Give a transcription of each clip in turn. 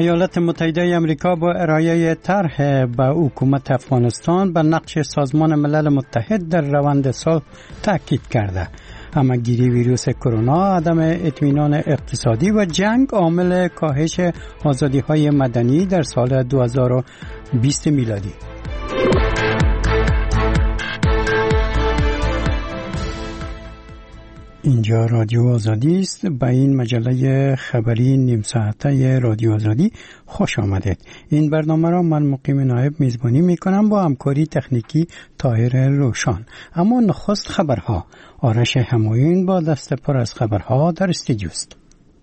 ایالات متحده آمریکا با ارائه طرح به حکومت افغانستان به نقش سازمان ملل متحد در روند صلح تاکید کرده. همه‌گیری ویروس کرونا، عدم اطمینان اقتصادی و جنگ عامل کاهش آزادی‌های مدنی در سال 2020 میلادی. اینجا رادیو آزادی است. به این مجله خبری نیم ساعته رادیو آزادی خوش آمدید. این برنامه را من مقیم نایب میزبانی میکنم با همکاری تکنیکی طاهر روشان. اما نخست خبرها. آرش همایون با دست پر از خبرها در استودیو است.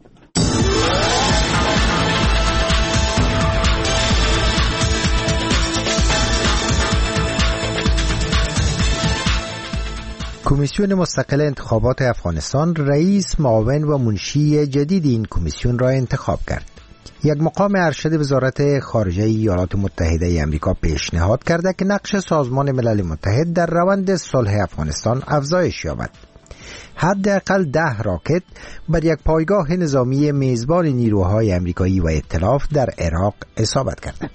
کمیسیون مستقل انتخابات افغانستان رئیس، معاون و منشی جدید این کمیسیون را انتخاب کرد. یک مقام ارشد وزارت خارجه ایالات متحده آمریکا پیشنهاد کرده که نقش سازمان ملل متحد در روند صلح افغانستان افزایش یابد. حداقل 10 راکت بر یک پایگاه نظامی میزبان نیروهای آمریکایی و ائتلاف در عراق اصابت کرده.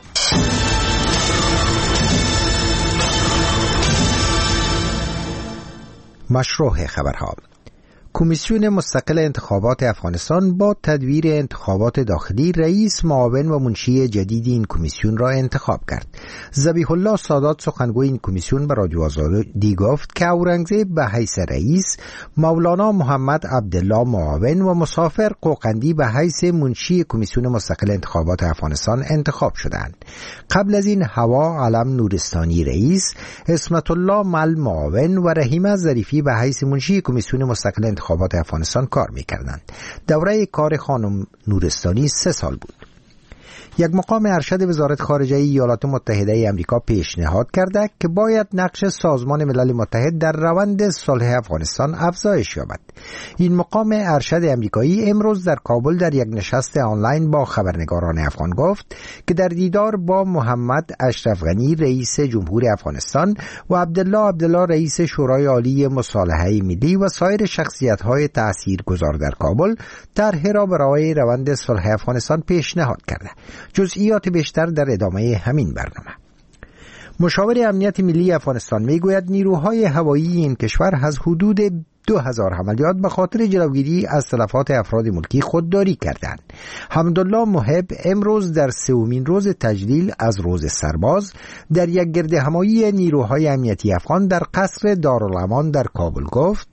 مشروع خبرها. کمیسیون مستقل انتخابات افغانستان با تدویر انتخابات داخلی رئیس، معاون و منشی جدید این کمیسیون را انتخاب کرد. ذبیح الله سادات سخنگوی این کمیسیون به رادیو آزادی گفت که اورنگزیب به حیث رئیس، مولانا محمد عبدالله معاون و مسافر قوقندی به حیث منشی کمیسیون مستقل انتخابات افغانستان انتخاب شدند. قبل از این هوا علم نورستانی رئیس، اسمت الله مل معاون و رحیمه ظریفی به حیث منشی کمیسیون مستقل انتخابات افغانستان کار می‌کردند. دوره کار خانم نورستانی 3 سال بود. یک مقام ارشد وزارت خارجه ایالات متحده آمریکا پیشنهاد کرده که باید نقش سازمان ملل متحد در روند صلح افغانستان افزایش یابد. این مقام ارشد آمریکایی امروز در کابل در یک نشست آنلاین با خبرنگاران افغان گفت که در دیدار با محمد اشرف غنی رئیس جمهور افغانستان و عبدالله رئیس شورای عالی مصالحه ملی و سایر شخصیت‌های تاثیرگذار در کابل طرح را برای روند صلح افغانستان پیشنهاد کرده. جزئیات بیشتر در ادامه همین برنامه. مشاور امنیت ملی افغانستان میگوید نیروهای هوایی این کشور از حدود 2000 عملیات به خاطر جلوگیری از تلفات افراد ملکی خودداری کردند. حمدالله محب امروز در 3مین روز تجلیل از روز سرباز در یک گردهمایی نیروهای امنیتی افغان در قصر دارالامان در کابل گفت: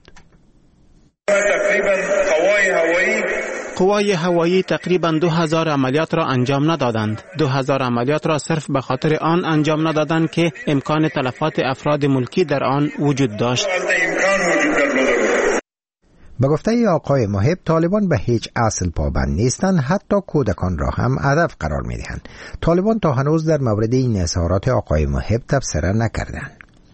قوای هوایی تقریباً 2000 عملیات را انجام ندادند. 2000 عملیات را صرف به خاطر آن انجام ندادند که امکان تلفات افراد ملکی در آن وجود داشت. به گفته آقای محب، طالبان به هیچ اصل پابند نیستند، حتی کودکان را هم هدف قرار می‌دهند. طالبان تا هنوز در مورد این اظهارات آقای محب تبصره نکردند.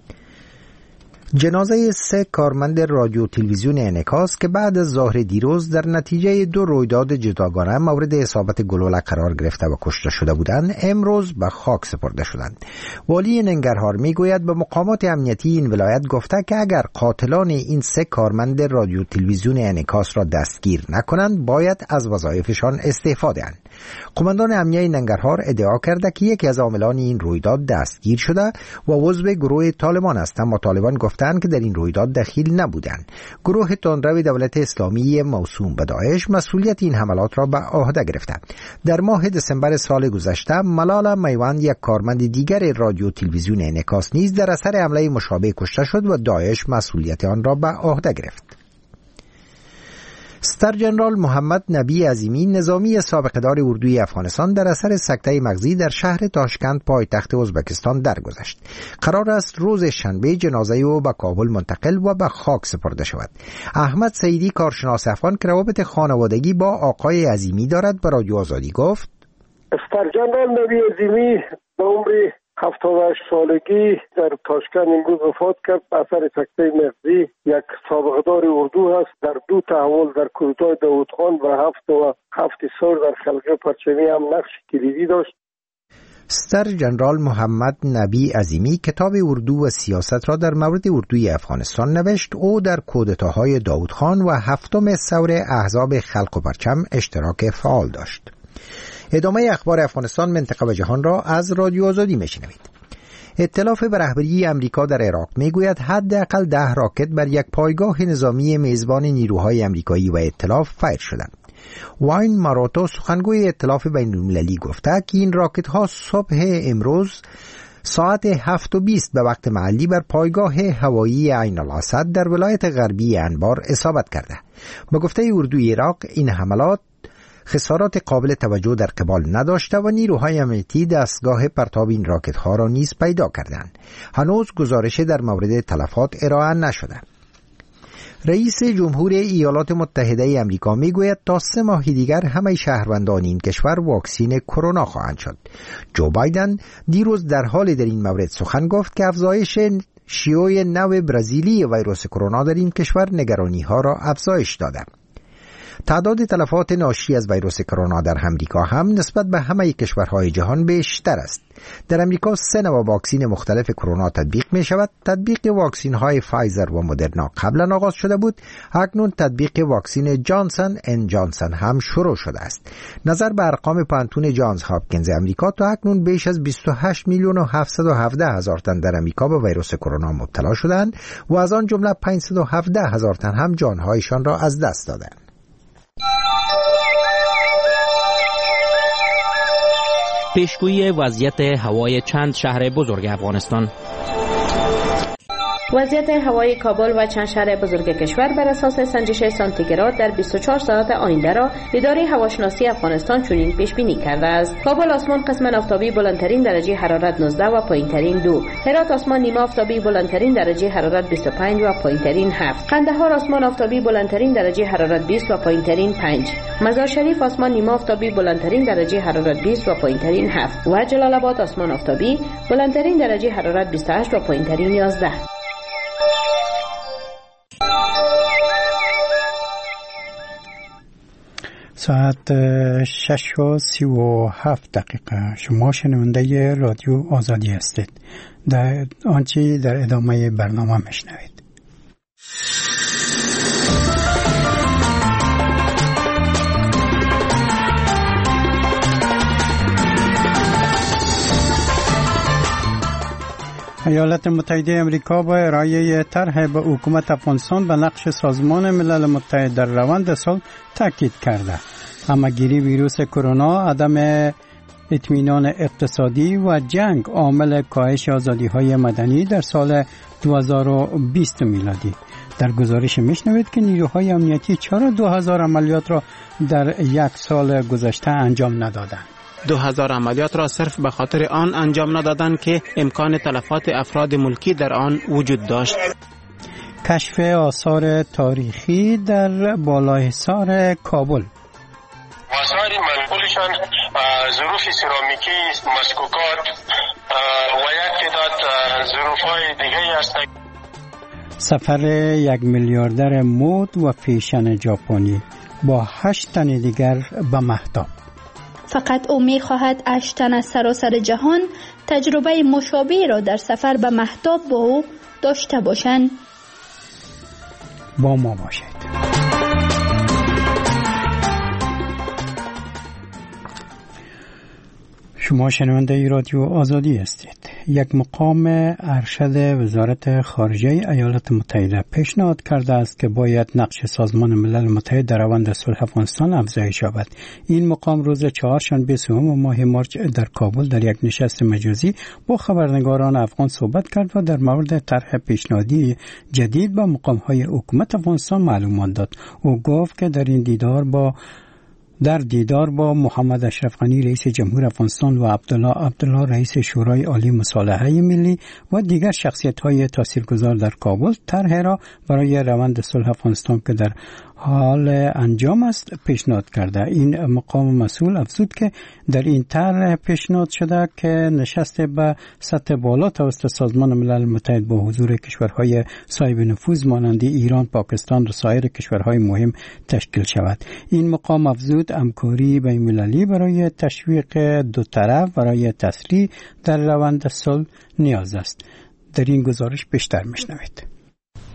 جنازه 3 کارمند رادیو تلویزیون انعکاس که بعد از ظهر دیروز در نتیجه 2 رویداد جداگانه مورد اصابت گلوله قرار گرفته و کشته شده بودند، امروز به خاک سپرده شدند. والی ننگرهار میگوید به مقامات امنیتی این ولایت گفته که اگر قاتلان این 3 کارمند رادیو تلویزیون انعکاس را دستگیر نکنند، باید از وظایفشان استعفا دهند. قماندان امنیه ننگرهار ادعا کرده که یکی از عاملان این رویداد دستگیر شده و عضو گروه طالبان است، اما طالبان گفتند که در این رویداد دخیل نبودند. گروه تندرو دولت اسلامی موسوم به داعش مسئولیت این حملات را به عهده گرفته. در ماه دسامبر سال گذشته ملالا میوند، یک کارمند دیگر رادیو تلویزیون انعکاس، نیز در اثر حمله مشابه کشته شد و داعش مسئولیت آن را به عهده گرفت. ستر جنرال محمد نبی عظیمی، نظامی سابقه‌دار اردوی افغانستان، در اثر سکته مغزی در شهر تاشکند پایتخت ازبکستان درگذشت. قرار است روز شنبه جنازه او به کابل منتقل و به خاک سپرده شود. احمد سعیدی، کارشناس افغان که روابط خانوادگی با آقای عظیمی دارد، به رادیو آزادی گفت: ستر جنرال نبی عظیمی به عمر 78 سالگی در تاشکند امروز وفات کرد. اثر سکته مغزی. یک سابقه‌دار اردو هست. در 2 تحول در کودتای داودخان و 7 سال در خلق پرچمی هم نقش کلیدی داشت. ستر جنرال محمد نبی عظیمی کتاب اردو و سیاست را در مورد اردوی افغانستان نوشت. او در کودتاهای داودخان و 7 ثور احزاب خلق و پرچم اشتراک فعال داشت. ادامه اخبار افغانستان، منطقه و جهان را از رادیو آزادی میشنوید. ائتلاف به رهبری امریکا در عراق میگوید حداقل 10 راکت بر یک پایگاه نظامی میزبان نیروهای امریکایی و ائتلاف فایر شدند. واین ماراتو سخنگوی ائتلاف بین‌المللی گفته که این راکت ها صبح امروز ساعت 7:20 به وقت محلی بر پایگاه هوایی عین الاسد در ولایت غربی انبار اصابت کرده. با گفته اردوی عراق این حملات خسارات قابل توجه در قبال نداشته و نیروهای امنیتی دستگاه پرتاب این راکت ها را نیز پیدا کردند. هنوز گزارش در مورد تلفات ارائه نشده. رئیس جمهور ایالات متحده آمریکا میگوید تا 3 ماه دیگر همه شهروندان این کشور واکسین کرونا خواهند شد. جو بایدن دیروز در حال در این مورد سخن گفت که افزایش شیوع نو برزیلی ویروس کرونا در این کشور نگرانی ها را افزایش داده. تعداد تلفات ناشی از ویروس کرونا در امریکا هم نسبت به همه کشورهای جهان بیشتر است. در امریکا 3 نوع واکسین مختلف کرونا تطبیق می شود. تطبیق واکسین های فایزر و مدرنا قبلا آغاز شده بود. اکنون تطبیق واکسین جانسن ان جانسن هم شروع شده است. نظر به ارقام پانتون جانز هاپکینز امریکا، تا اکنون بیش از 28,717,000 تن در امریکا به ویروس کرونا مبتلا شدند و از آن جمله 517,000 تن هم جانهایشان را از دست دادند. پیشگویی وضعیت هوای چند شهر بزرگ افغانستان. وضعیت هوای کابل و چند شهر بزرگ کشور بر اساس سنجش سانتیگراد در 24 ساعت آینده را اداره هواشناسی افغانستان چنین پیش بینی کرده است: کابل آسمان قسما آفتابی بلندترین درجه حرارت 19 و پایینترین 2. هرات آسمان نیمه آفتابی بلندترین درجه حرارت 25 و پایینترین 7. قندهار آسمان آفتابی بلندترین درجه حرارت 20 و پایینترین 5. مزار شریف آسمان نیمه آفتابی بلندترین درجه حرارت 20 و پایینترین 7 و جلال آباد آسمان آفتابی بلندترین درجه حرارت 28 و پایینترین 11. ساعت 6:37. شما شنونده رادیو آزادی هستید. در آنچه در ادامه برنامه میشنوید. ایالات متحده آمریکا با ارائه طرح به حکومت افغانستان به نقش سازمان ملل متحد در روند صلح تاکید کرده. همه‌گیری ویروس کرونا، عدم اطمینان اقتصادی و جنگ عامل کاهش آزادی‌های مدنی در سال 2020 میلادی. در گزارش میشنوید که نیروهای امنیتی چرا 2000 عملیات را در یک سال گذشته انجام ندادند. 2000 عملیات را صرف به خاطر آن انجام ندادند که امکان تلفات افراد ملکی در آن وجود داشت. کشف آثار تاریخی در بالاحصار کابل. آثار منقولشان ظروف سرامیکی، مسکوکات و یک تعداد ظروف‌های دیگری هستند. سفر یک میلیاردر مد و فیشن ژاپنی با 8 تن دیگر به مهتاب. فقط او می‌خواهد 8 تن از سراسر جهان تجربه مشابه را در سفر به مهتاب با او داشته باشند. با ما باشید. شما شنونده رادیو آزادی هستید. یک مقام ارشد وزارت خارجه ایالات متحده پیشنهاد کرده است که باید نقش سازمان ملل متحد در روند صلح افغانستان افزایش یابد. این مقام روز چهارشنبه 3 ماه مارس در کابل در یک نشست مجازی با خبرنگاران افغان صحبت کرد و در مورد طرح پیشنهادی جدید با مقام‌های حکومت افغانستان معلومات داد. او گفت که در دیدار با محمد اشرف غنی رئیس جمهور افغانستان و عبدالله رئیس شورای عالی مصالحه ملی و دیگر شخصیت‌های تاثیرگذار در کابل طرح را برای روند صلح افغانستان که در حال انجام است پیشنهاد کرده. این مقام مسئول افزود که در این طرح پیشنهاد شده که نشست به سطح بالا توسط سازمان ملل متحد با حضور کشورهای صاحب نفوذ مانند ایران، پاکستان و سایر کشورهای مهم تشکیل شود. این مقام افزود همکاری بین‌المللی برای تشویق دو طرف برای تسریع در روند صلح نیاز است. در این گزارش بیشتر میشنوید.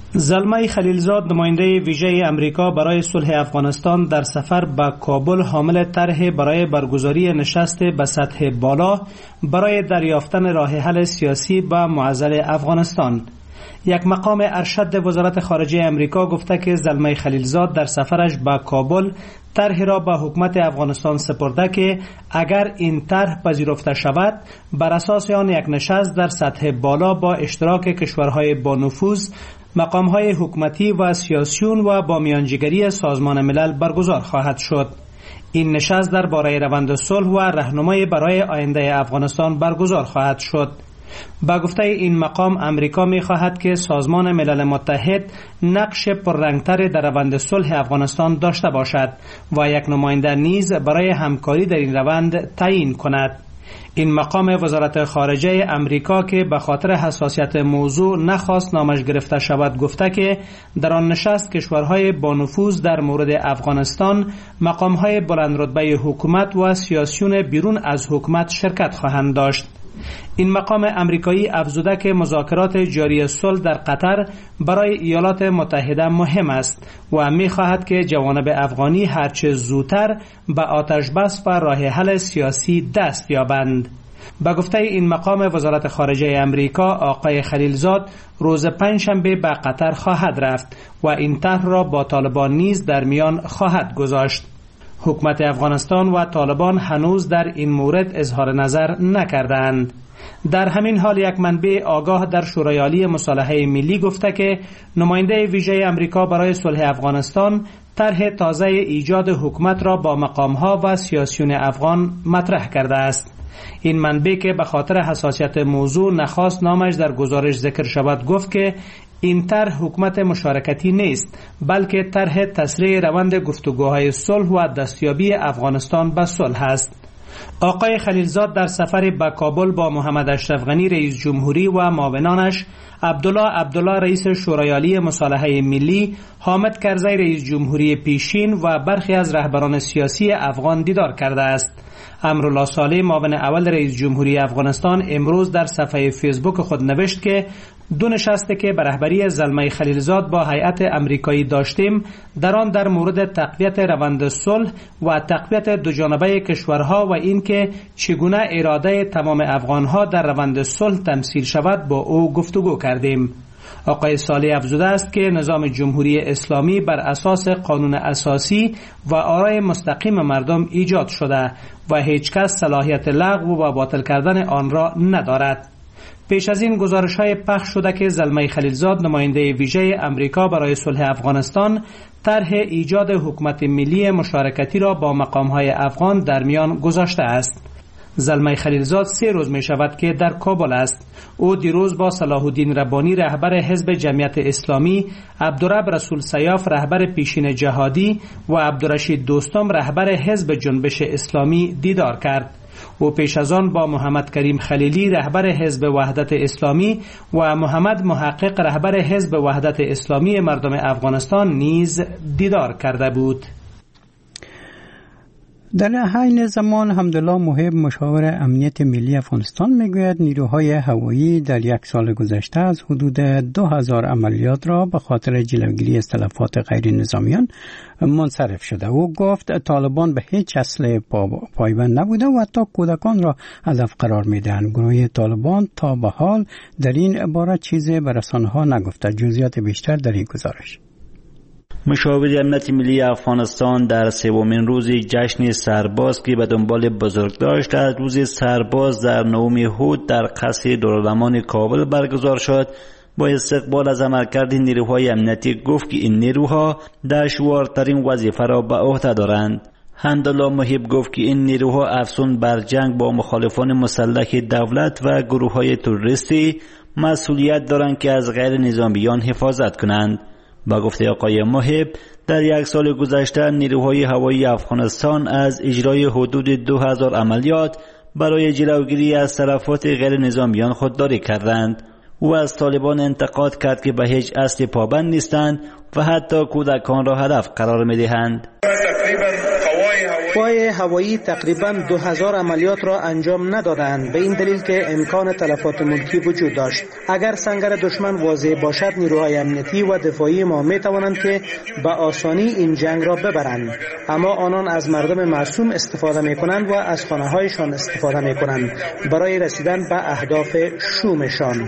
زلمه خلیلزاد نماینده ویژه امریکا برای صلح افغانستان در سفر به کابل حامل طرح برای برگزاری نشست به سطح بالا برای دریافتن راه حل سیاسی به معضل افغانستان. یک مقام ارشد وزارت خارجه امریکا گفته که زلمه خلیلزاد در سفرش به کابل طرحی را به حکومت افغانستان سپرده که اگر این طرح پذیرفته شود بر اساس آن یک نشست در سطح بالا با اشتراک کشورهای با نفوذ، مقامهای حکومتی و سیاسیون و با میانجیگری سازمان ملل برگزار خواهد شد. این نشست درباره روند صلح و راهنمایی برای آینده افغانستان برگزار خواهد شد. با گفته این مقام امریکا می خواهد که سازمان ملل متحد نقش پررنگتر در روند صلح افغانستان داشته باشد و یک نماینده نیز برای همکاری در این روند تعیین کند. این مقام وزارت خارجه امریکا که به خاطر حساسیت موضوع نخواست نامش گرفته شود گفته که در آن نشست کشورهای با نفوذ در مورد افغانستان، مقامهای بلند رتبه حکومت و سیاسیون بیرون از حکومت شرکت خواهند داشت. این مقام امریکایی افزوده که مذاکرات جاری صلح در قطر برای ایالات متحده مهم است و می خواهد که جوانب افغانی هرچه زودتر به آتش بس و راه حل سیاسی دست یابند. به گفته این مقام وزارت خارجه امریکا، آقای خلیلزاد روز پنجشنبه به قطر خواهد رفت و این طرح را با طالبان نیز در میان خواهد گذاشت. حکومت افغانستان و طالبان هنوز در این مورد اظهار نظر نکردند. در همین حال یک منبع آگاه در شورای عالی مصالحه ملی گفته که نماینده ویژه امریکا برای صلح افغانستان طرح تازه ایجاد حکومت را با مقامها و سیاسیون افغان مطرح کرده است. این منبع که به خاطر حساسیت موضوع نخواست نامش در گزارش ذکر شود گفت که این طرح حکومت مشارکتی نیست، بلکه طرح تسریع روند گفتگوهای صلح و دستیابی افغانستان به صلح است. آقای خلیلزاد در سفر به کابل با محمد اشرف غنی رئیس جمهوری و معاونانش، عبدالله رئیس شورای عالی مصالحه ملی، حامد کرزی رئیس جمهوری پیشین و برخی از رهبران سیاسی افغان دیدار کرده است. امرالله صالح معاون اول رئیس جمهوری افغانستان امروز در صفحه فیسبوک خود نوشت که دو نشستی که به رهبری زلمه خلیلزاد با هیئت امریکایی داشتیم در آن در مورد تقویت روند صلح و تقویت دو جانبه کشورها و اینکه چگونه اراده تمام افغانها در روند صلح تمثیل شود با او گفتگو کردیم. آقای صالح افزوده است که نظام جمهوری اسلامی بر اساس قانون اساسی و آرای مستقیم مردم ایجاد شده و هیچ کس صلاحیت لغو و باطل کردن آن را ندارد. پیش از این گزارش‌های پخش شده که زلمه خلیلزاد نماینده ویژه امریکا برای صلح افغانستان طرح ایجاد حکومت ملی مشارکتی را با مقام‌های افغان در میان گذاشته است. زلمه خلیلزاد 3 روز می شود که در کابل است. او دیروز با صلاح الدین ربانی رهبر حزب جمعیت اسلامی، عبدالرب رسول سیاف رهبر پیشین جهادی و عبدالرشید دوستم رهبر حزب جنبش اسلامی دیدار کرد. او پیش از آن با محمد کریم خلیلی رهبر حزب وحدت اسلامی و محمد محقق رهبر حزب وحدت اسلامی مردم افغانستان نیز دیدار کرده بود. در عین زمان حمدالله محب مشاور امنیت ملی افغانستان میگوید نیروهای هوایی در 1 سال گذشته از حدود 2000 عملیات را به خاطر جلوگیری از تلفات غیر نظامیان منصرف شده. او گفت طالبان به هیچ اسلحه پایبند نبوده و حتی کودکان را هدف قرار میدهند. گروه طالبان تا به حال در این باره چیزی به رسانه‌ها نگفته. جزئیات بیشتر در این گزارش. مشاور امنیت ملی افغانستان در 3مین روز جشن سرباز که به دنبال بزرگداشت از روز سرباز در 9 هود در قصر دارالمان کابل برگزار شد، با استقبال از عملکرد نیروهای امنیتی گفت که این نیروها دشوارترین وظیفه را به عهده دارند. حمدالله محب گفت که این نیروها افزون بر جنگ با مخالفان مسلح دولت و گروه‌های تروریستی مسئولیت دارند که از غیر نظامیان حفاظت کنند. با گفته آقای محب در 1 سال گذشته نیروهای هوایی افغانستان از اجرای حدود 2000 عملیات برای جلوگیری از تلفات غیر نظامیان خودداری کردند. او از طالبان انتقاد کرد که به هیچ اصل پابند نیستند و حتی کودکان را هدف قرار می‌دهند. تقریبا قوای قوای هوایی تقریباً 2000 عملیات را انجام ندادند، به این دلیل که امکان تلفات ملکی وجود داشت. اگر سنگر دشمن واضح باشد، نیروهای امنیتی و دفاعی ما می توانند که به آسانی این جنگ را ببرند، اما آنان از مردم معصوم استفاده می کنند و از خانه هایشان استفاده می کنند برای رسیدن به اهداف شومشان.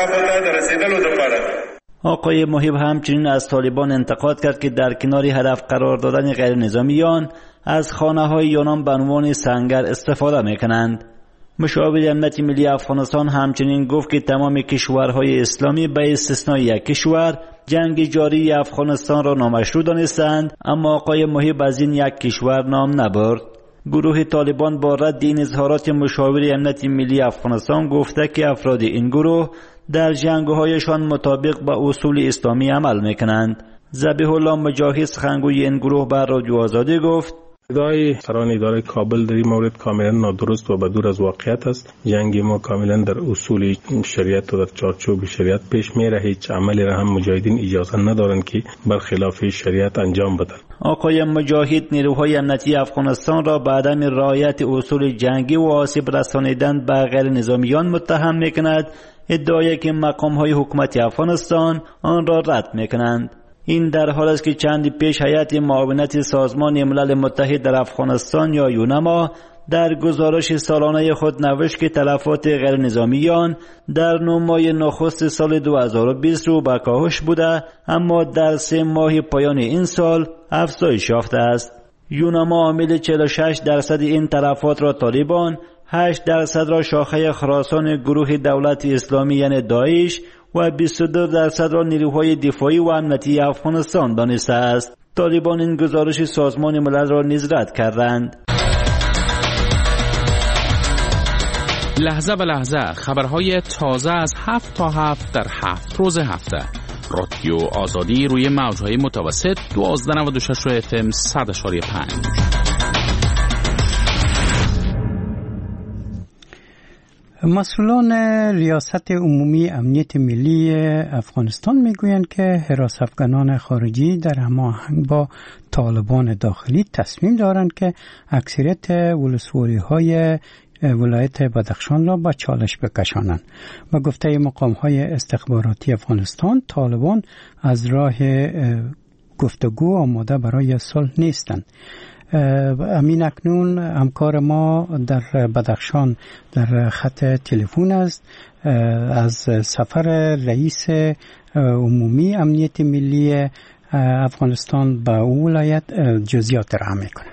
آقای محیب همچنین از طالبان انتقاد کرد که در کنار هدف قرار دادن غیر نظامیان از خانه های آنان به عنوان سنگر استفاده می کنند. مشاور امنیت ملی افغانستان همچنین گفت که تمام کشورهای اسلامی به استثنای یک کشور جنگ جاری افغانستان را نامشروع دانستند، اما آقای محیب از این یک کشور نام نبرد. گروه طالبان با رد این اظهارات مشاور امنیت ملی افغانستان گفته که افراد این گروه در جنگ‌هایشان مطابق با اصول اسلامی عمل میکنند. ذبیح الله مجاهد سخنگوی این گروه بر رادیو آزادی گفت: ادعای سران اداره کابل در این مورد کاملا نادرست و بدور از واقعیت است. جنگ ما کاملا در اصول شریعت و در چارچوب شریعت پیش میره. هیچ عملی را هم مجاهدین اجازه ندارند که برخلاف شریعت انجام بدن. آقای مجاهد نیروهای امنیتی افغانستان را به عدم رعایت اصول جنگی و آسیب رسانیدن به غیر نظامیان متهم میکند، ادعایی که مقام‌های حکومت افغانستان آن را رد میکنند. این در حال است که چندی پیش هیئت معاونت سازمان ملل متحد در افغانستان یا یونما در گزارش سالانه خود نوشت که تلفات غیر نظامیان در 9 ماه نخست سال 2020 رو به کاهش بوده، اما در 3 ماه پایان این سال افزایش یافته است. یونما عامل 46% این تلفات را طالبان، 8% را شاخه خراسان گروه دولت اسلامی یعنی داعش و 22% را نیروهای دفاعی و امنیتی افغانستان دانسته است. طالبان این گزارش سازمان ملل را نیز رد کردند. لحظه به لحظه خبرهای تازه از 7 تا 7 در 7 روز هفته. رادیو آزادی روی موجهای متوسط 1296 FM 100.5. مسئولان ریاست عمومی امنیت ملی افغانستان میگویند که حراس افغانان خارجی در هماهنگ با طالبان داخلی تصمیم دارند که اکثریت ولسوالی‌های ولایت بدخشان را به چالش بکشانند. با گفته مقام‌های استخباراتی افغانستان، طالبان از راه گفتگو آماده برای صلح نیستند. امین اکنون همکار ما در بدخشان در خط تلفن است. از سفر رئیس عمومی امنیت ملی افغانستان به او ولایت جزئیات ارائه میکنه.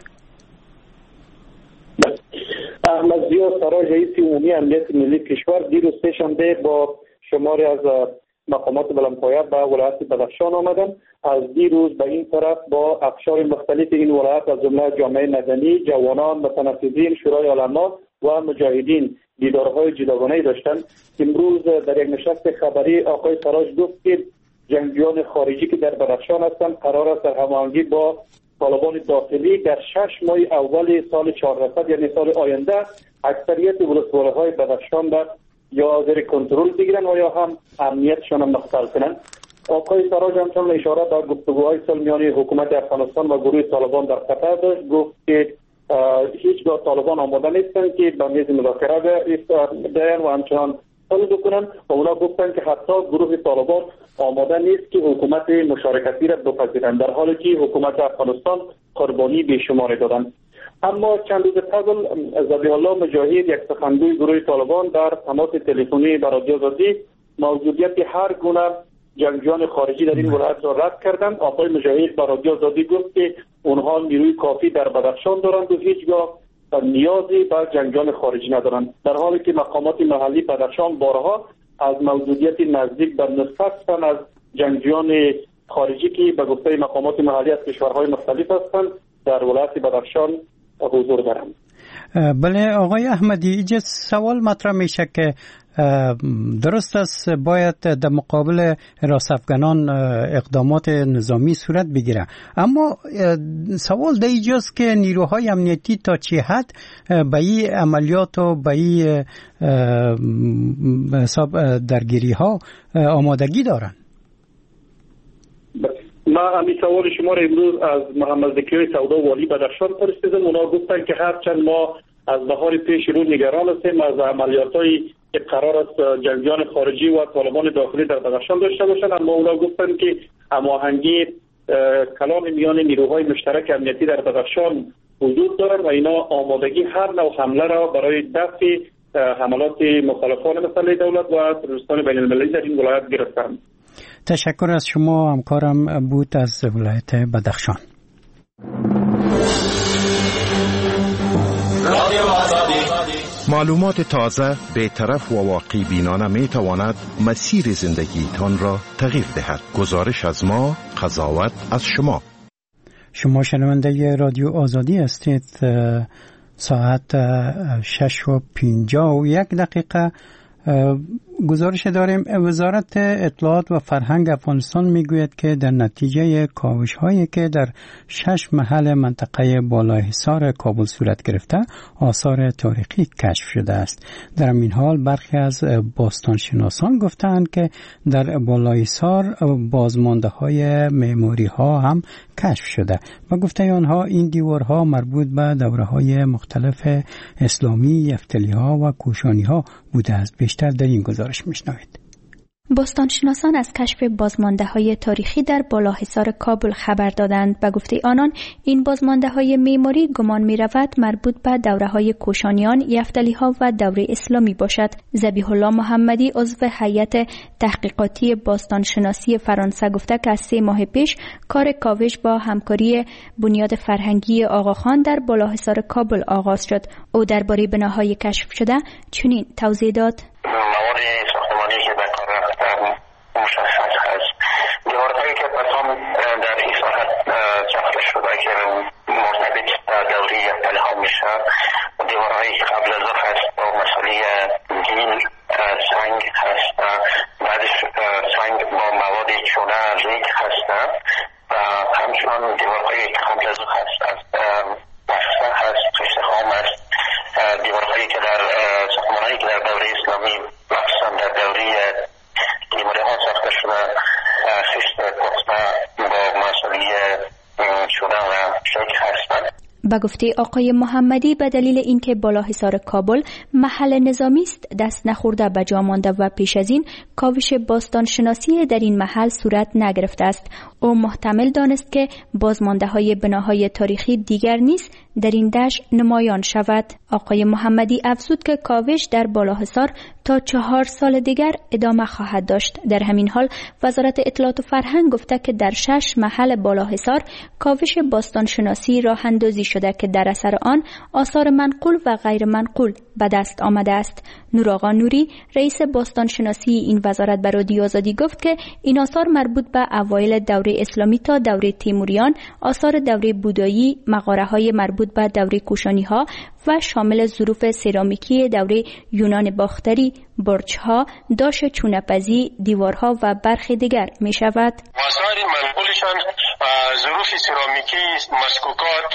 احمد ضیا سراج رئیس عمومی امنیت ملی کشور دیروز سه‌شنبه با شماری از مقامات بلندپایه به ولایت بدخشان آمدن. از دیروز به این طرف با اقشار مختلف این ولایت از جمله جامعه مدنی، جوانان، متنفذین، شورای علما و مجاهدین دیدارهای جداگانه‌ای داشتند. امروز در یک نشست خبری آقای سراج گفت که جنگجویان خارجی که در بدخشان هستند قرار است در هماهنگی با طالبان داخلی در 6 ماه اول سال 1400 یعنی سال آینده اکثریت ولسوالی‌های بدخشان را یا زیر کنترل بگیرن و یا هم امنیتشان هم مختل کنند. آقای سراج همچنان اشاره به گفتگوهای صلح میان حکومت افغانستان و گروه طالبان در قطر داشت. گفت که هیچگاه طالبان آماده نیستند که به میز مذاکره بیاین و همچنان صلح بکنند و اونا گفتند که حتی گروه طالبان آماده نیست که حکومت مشارکتی را بپذیرند، در حالی که حکومت افغانستان قربانی بیشماری دادند. اما چند روز قبل ذبیح الله مجاهد یک سخنگوی گروه طالبان در تماس تلفنی با رادیو آزادی موجودیت هر گونه جنگجویان خارجی در این ولایت را رد کردند. آقای مجاهد با رادیو آزادی گفت که اونها نیروی کافی در بدخشان دارند و هیچگاه نیازی به جنگجویان خارجی ندارند، در حالی که مقامات محلی بدخشان بارها از موجودیت نزدیک به نصف از جنگجویان خارجی که به گفته مقامات محلی از کشورهای مختلف هستند در ولایت بدخشان حضور دارند. بله آقای احمدی، اینجا سوال مطرح میشه که درست است باید در مقابل حراس افغانان اقدامات نظامی صورت بگیره، اما سوال در اینجاست که نیروهای امنیتی تا چه حد به این عملیات و به این درگیری ها آمادگی دارن؟ ما همین سوال شما را امروز از محمد ذکری سودا والی بدخشان پرسیدم. اونا گفتن که هرچند ما از بهار پیش رو نگران هستیم از عملیات‌هایی که قرار است جنگیان خارجی و طالبان داخلی در بدخشان داشته باشند، اما اونا گفتن که هماهنگی کلان میان نیروهای مشترک امنیتی در بدخشان وجود دارد و اینا آمادگی هر نوع حمله را برای دفع حملات مخالفان مسئله دولت و تروریستان بین المللی در این ولایت گرفتند. تشکر از شما. همکارم بود از ولایت بدخشان. معلومات تازه، بی‌طرف و واقعی بینانه می تواند مسیر زندگیتان را تغییر دهد. گزارش از ما، قضاوت از شما. شما شنونده رادیو آزادی هستید. ساعت 6:51 گزارش داریم. وزارت اطلاعات و فرهنگ افغانستان میگوید که در نتیجه کاوش هایی که در 6 محل منطقه بالایحصار کابل صورت گرفته آثار تاریخی کشف شده است. در این حال برخی از باستانشناسان گفتند که در بالایحصار بازمانده های معماری ها هم کشف شده و گفته آنها این دیوارها مربوط به دوره های مختلف اسلامی، یفتلی ها و کوشانی ها بوده است. بیشتر در این گزارش میشنوید. باستانشناسان از کشف بازمانده‌های تاریخی در بالاحصار کابل خبر دادند. به گفته آنان این بازمانده‌های معماری گمان می‌رود مربوط به دوره‌های کوشانیان، یفتلی‌ها و دوره اسلامی باشد. ذبیح الله محمدی عضو هیئت تحقیقاتی باستانشناسی فرانسه گفته که از 3 ماه پیش کار کاوش با همکاری بنیاد فرهنگی آقاخان در بالاحصار کابل آغاز شد. او درباره بناهای کشف شده چنین توضیح داد: مشخص هست. دیوارهایی که بسام در این ساحت ساخته شده که مرتبط به دوره یفتلی ها میشه، دیوارهایی که قبل از هست با مسئله گیل سنگ هست، بعدش سنگ با مواد چونه ریگ هست و همچنان دیوارهایی که قبل از هست از بخصه هست، خشت خام هست، دیوارهایی که در ساختمانهایی که در دوره اسلامی مخصوصا در دوره دیواره ها ساخته شده خشت پخته با مسئله شده و شکل هستند. به گفته آقای محمدی به دلیل اینکه بالاحصار کابل محل نظامی است دست نخورده به جا مانده و پیش از این کاوش باستان شناسی در این محل صورت نگرفته است. او محتمل دانست که بازمانده های بناهای تاریخی دیگر نیز در این دشت نمایان شود. آقای محمدی افزود که کاوش در بالاحصار تا 4 سال دیگر ادامه خواهد داشت. در همین حال وزارت اطلاعات و فرهنگ گفته که در 6 محل بالاحصار کاوش باستان شناسی راه اندازی شده که در اثر آن آثار منقول و غیر منقول به دست آمده است. نورآقا نوری رئیس باستان شناسی این وزارت به رادیو آزادی گفت که این آثار مربوط به اوایل دوره اسلامی تا دوره تیموریان، آثار دوره بودایی، مغاره‌های مربوط به دوره کوشانی‌ها و شامل ظروف سرامیکی دوره یونان باختری، برج‌ها، داش چونه‌پزی، دیوارها و برخی دیگر می شود. آثار منقولشان ظروف سرامیکی، مسکوکات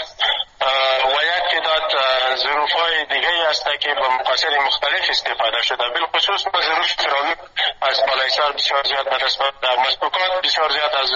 و یک تعداد ظروف‌های دیگری است که به مقاصد مختلف استفاده شده. بالخصوص ظروف سرامیک از بالاحصار بسیار زیاد به دست آمده، مسکوکات بسیار زیاد از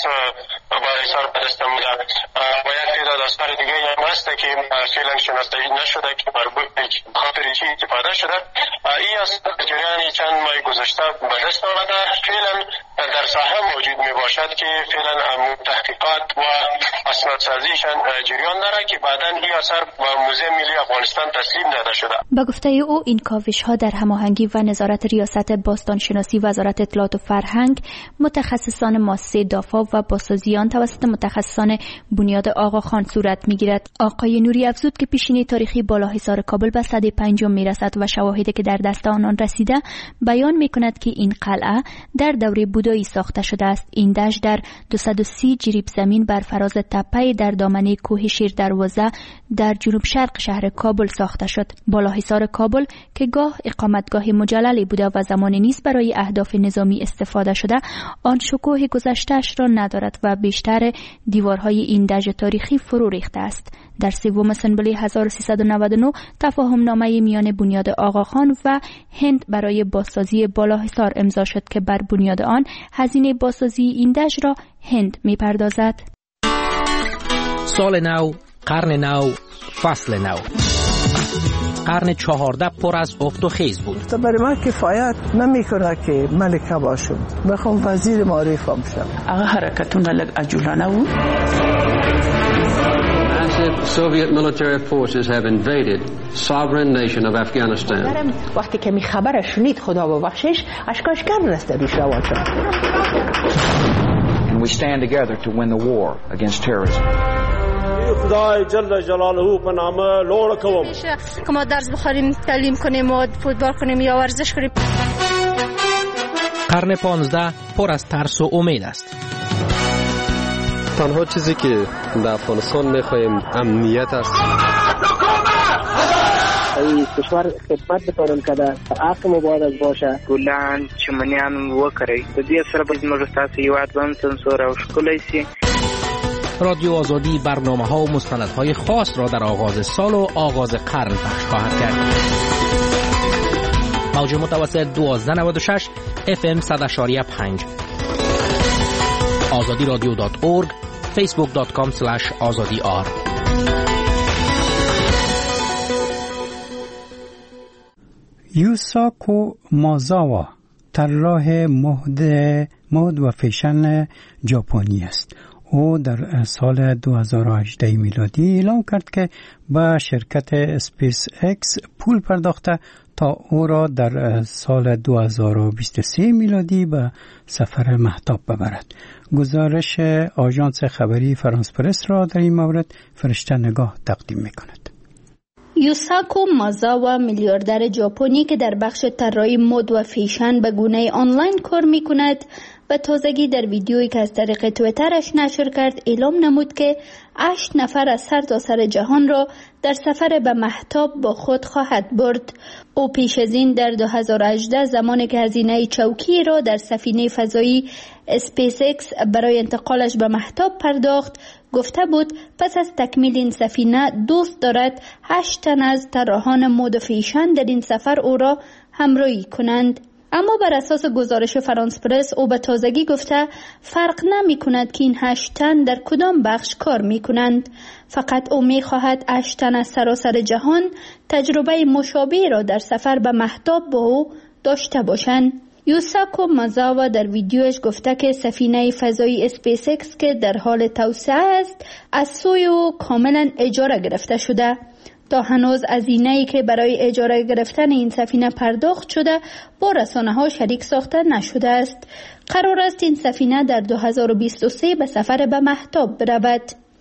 بالاحصار به دست آمده و یک تعداد آثار دیگری هم هست که فعلا شناخته نشده که مربوط به خاطر چی استفاده شده. این آثار جریان چند ماه گذشته به دست آمده. فعلا در ساحه موجود می باشد که فعلا تحقیقات و اسنادسازیشان جریان داره که بعداً این آثار به موزه ملی افغانستان تسلیم داده شده. به گفته او این کاوش ها در هماهنگی و نظارت ریاست باستان شناسی وزارت اطلاعات و فرهنگ، متخصصان مؤسسه دافا و بازسازیان توسط متخصصان بنیاد آقاخان صورت میگیرد. آقای نوری افزود که پیشینه تاریخی بالاحصار کابل به سده 5 میرسد و شواهدی که در دست آنان رسیده بیان میکند که این قلعه در دوره بودایی ساخته شده است. این دشت در 230 جریب زمین بر فراز تپه در دامنه کوه شیر دروازه در جنوب شرق شهر کابل ساخته شد. بالاحصار کابل که گاه اقامتگاه مجللی بوده و زمانی نیز برای اهداف نظامی استفاده شده، آن شکوه گذشته‌اش را ندارد و بیشتر دیوارهای این دشت تاریخی فرو ریخته است. در 3 سنبل 1399 تفاهم نامه میان بنیاد آقاخان و هند برای بازسازی بالاحصار امضا شد که بر بنیاد آن هزینه بازسازی این دشت را هند می‌پردازد. سال نو، قرن نو، فصل نو. قرن 14 پر از افت و خیز بود. برای من کفایت نمیکنه که ملکه باشم. میخوام وزیر معارف باشم. آقا حرکتون لگ عجولانه بود. Massive Soviet military forces have invaded sovereign nation of Afghanistan. وقتی که می خبر شنید خدا ببخشش اشکاش کم رستدیش روان شد. And we stand together to win the war against terrorism. خدای جل جلاله په نامه لوړ کوم که ما درس بخوریم، تعلیم کنیم و فوتبال کنیم یا ورزش کنیم. قرن 15 پر از ترس و امید است. تنها چیزی که در افغانستان می‌خوایم امنیت است. ای کشور خدمت بکنم که در حق مبارک باشه. ګلان چمنیان وکړي. د دې سره به موږ تاسو یوات هم سنسور او ښکلی سي. رادیو آزادی برنامه‌ها و مستندهای خاص را در آغاز سال و آغاز قرن پخش خواهد کرد. موج متوسط 1296 FM 100.5 azadiradio.org facebook.com/azadiar. یوساکو مازاوا طراح مد و فیشن ژاپنی است. او در سال 2018 میلادی اعلام کرد که با شرکت اسپیس اکس پول پرداخته تا او را در سال 2023 میلادی به سفر مهتاب ببرد. گزارش آژانس خبری فرانس پرس را در این مورد فرشته نگاه تقدیم می‌کند. یوساکو مازاوا میلیاردر ژاپنی که در بخش طراحی مد و فیشن به گونه آنلاین کار می‌کند و تازگی در ویدیویی که از طریق توییترش نشر کرد اعلام نمود که 8 نفر از سرتاسر جهان را در سفر به مهتاب با خود خواهد برد. او پیش از این در 2018 زمانی که هزینه چوکی را در سفینه فضایی اسپیس اکس برای انتقالش به مهتاب پرداخت گفته بود پس از تکمیل این سفینه دوست دارد 8 تن از طراحان مد و فیشن در این سفر او را همراهی کنند. اما بر اساس گزارش فرانس پرس او به تازگی گفته فرق نمی کند که این 8 تن در کدام بخش کار می کنند. فقط او می خواهد 8 تن از سراسر جهان تجربه مشابه را در سفر به مهتاب با او داشته باشند. یوساکو مازاوا در ویدیوش گفته که سفینه فضایی اسپیس اکس که در حال توسعه است از سوی او کاملا اجاره گرفته شده. تا هنوز هزینه‌ای که برای اجاره گرفتن این سفینه پرداخت شده با رسانه‌ها شریک ساخته نشده است. قرار است این سفینه در 2023 به سفر به مهتاب برود.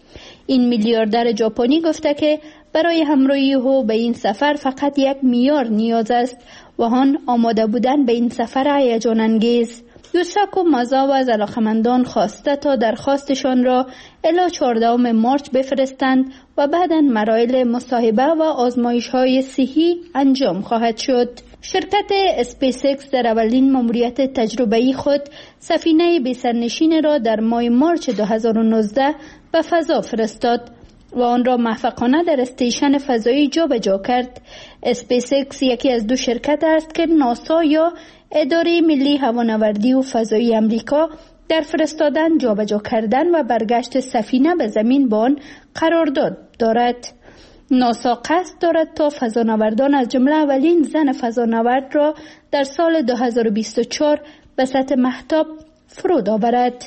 این میلیاردر ژاپنی گفته که برای همراهی او به این سفر فقط 1 میلیارد نیاز است و آن آماده بودن به این سفر هیجان انگیز. یوساکو مازاوا از علاقمندان خواسته تا درخواستشان را الی 14 مارس بفرستند و بعداً مراحل مصاحبه و آزمایش‌های صحی انجام خواهد شد. شرکت اسپیس اکس در اولین ماموریت تجربه‌ای خود سفینه بی‌سرنشین را در ماه مارس 2019 به فضا فرستاد و آن را موفقانه در استیشن فضایی جابجا کرد. اسپیس اکس یکی از 2 شرکت است که ناسا یا اداره ملی هوانوردی و فضایی امریکا در فرستادن، جابجا کردن و برگشت سفینه به زمین با آن قرارداد دارد. ناسا قصد دارد تا فضانوردان از جمله اولین زن فضانورد را در سال 2024 به سطح مهتاب فرود آورد.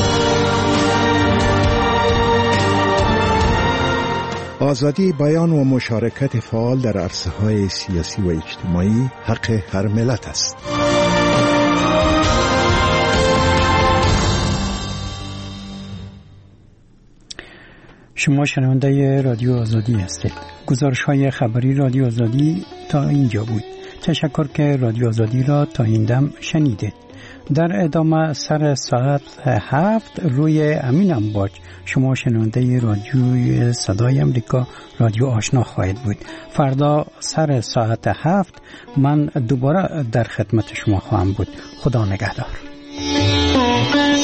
آزادی بیان و مشارکت فعال در عرصه‌های سیاسی و اجتماعی حق هر ملت است. شما شنونده رادیو آزادی هستید. گزارش‌های خبری رادیو آزادی تا اینجا بود. تشکر که رادیو آزادی را تا این دم شنیدید. در ادامه سر ساعت 7 روی امین امواج شما شنونده رادیوی صدای امریکا رادیو آشنا خواهید بود. فردا سر ساعت 7 من دوباره در خدمت شما خواهم بود. خدا نگهدار.